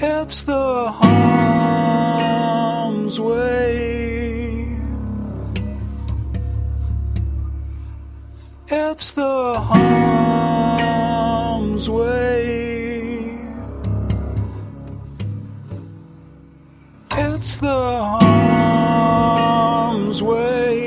It's the harm's way. It's the harm's way. It's the harm's way.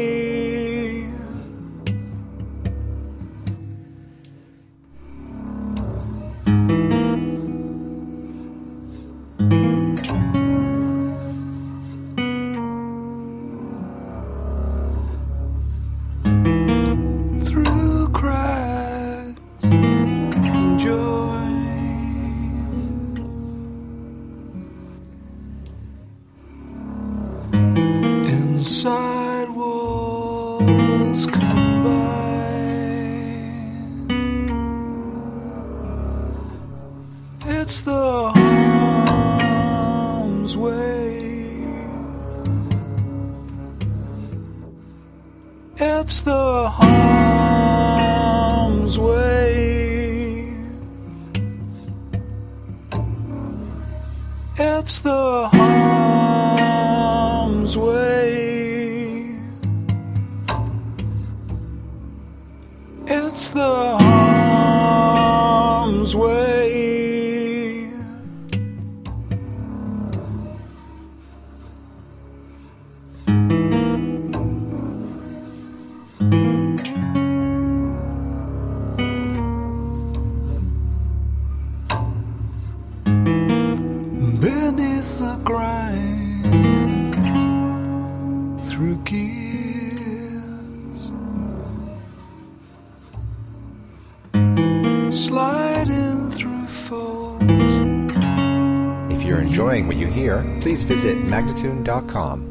Through cracks, joy. Inside walls combine. It's the harm's way. It's the harm's way. It's the harm's way. It's the harm's way. Beneath the grind, through gears, sliding through folds. If you're enjoying what you hear, please visit magnatune.com.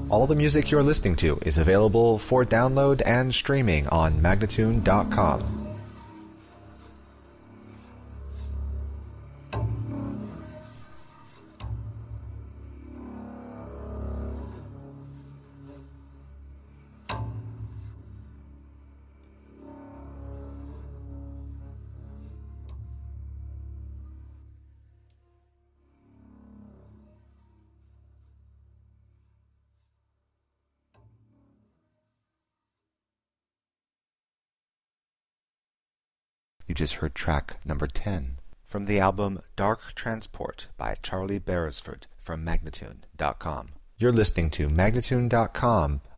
All the music you're listening to is available for download and streaming on Magnatune.com. You just heard track number 10 from the album Dark Transport by Charlie Beresford from Magnatune.com. You're listening to Magnatune.com,